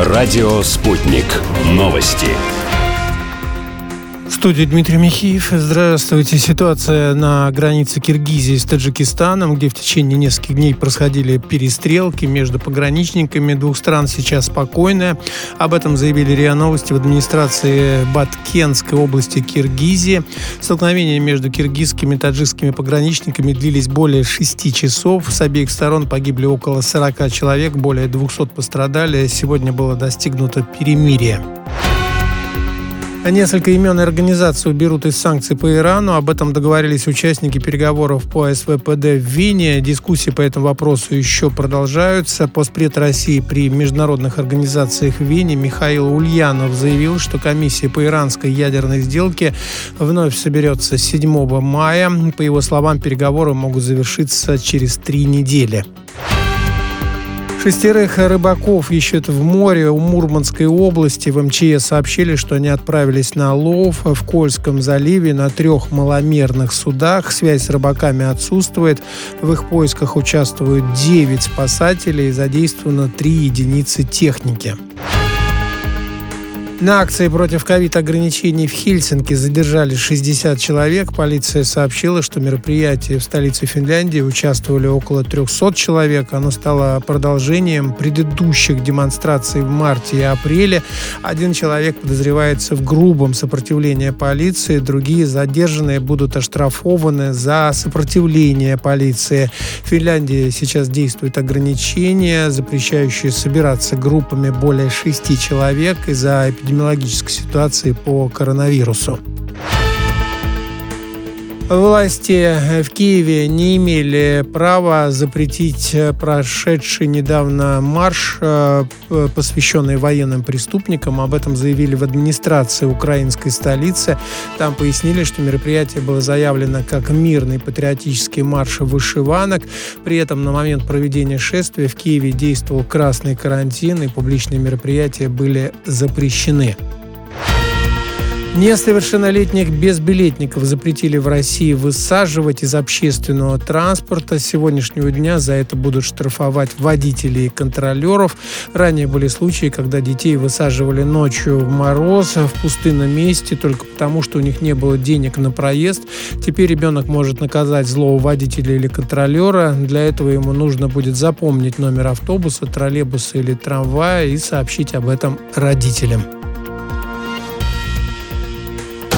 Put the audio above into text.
Радио «Спутник». Новости. В студии Дмитрий Михеев. Здравствуйте. Ситуация на границе Киргизии с Таджикистаном, где в течение нескольких дней происходили перестрелки между пограничниками двух стран, сейчас спокойная. Об этом заявили РИА Новости в администрации Баткенской области Киргизии. Столкновения между киргизскими и таджикскими пограничниками длились более 6 часов. С обеих сторон погибли около 40 человек, более 200 пострадали. Сегодня было достигнуто перемирие. Несколько имен и организаций уберут из санкций по Ирану. Об этом договорились участники переговоров по СВПД в Вене. Дискуссии по этому вопросу еще продолжаются. Постпред России при международных организациях в Вене Михаил Ульянов заявил, что комиссия по иранской ядерной сделке вновь соберется 7 мая. По его словам, переговоры могут завершиться через 3 недели. 6 рыбаков ищут в море у Мурманской области. В МЧС сообщили, что они отправились на лов в Кольском заливе на 3 маломерных судах. Связь с рыбаками отсутствует. В их поисках участвуют 9 спасателей. Задействовано 3 единицы техники. На акции против ковид-ограничений в Хельсинки задержали 60 человек. Полиция сообщила, что в мероприятии в столице Финляндии участвовали около 300 человек. Оно стало продолжением предыдущих демонстраций в марте и апреле. 1 человек подозревается в грубом сопротивлении полиции. Другие задержанные будут оштрафованы за сопротивление полиции. В Финляндии сейчас действуют ограничения, запрещающие собираться группами более 6 человек из-за эпидемиологической ситуации по коронавирусу. Власти в Киеве не имели права запретить прошедший недавно марш, посвященный военным преступникам. Об этом заявили в администрации украинской столицы. Там пояснили, что мероприятие было заявлено как мирный патриотический марш вышиванок. При этом на момент проведения шествия в Киеве действовал красный карантин, и публичные мероприятия были запрещены. Несовершеннолетних безбилетников запретили в России высаживать из общественного транспорта. С сегодняшнего дня за это будут штрафовать водителей и контролеров. Ранее были случаи, когда детей высаживали ночью в мороз в пустынном месте только потому, что у них не было денег на проезд. Теперь ребенок может наказать злого водителя или контролера. Для этого ему нужно будет запомнить номер автобуса, троллейбуса или трамвая и сообщить об этом родителям.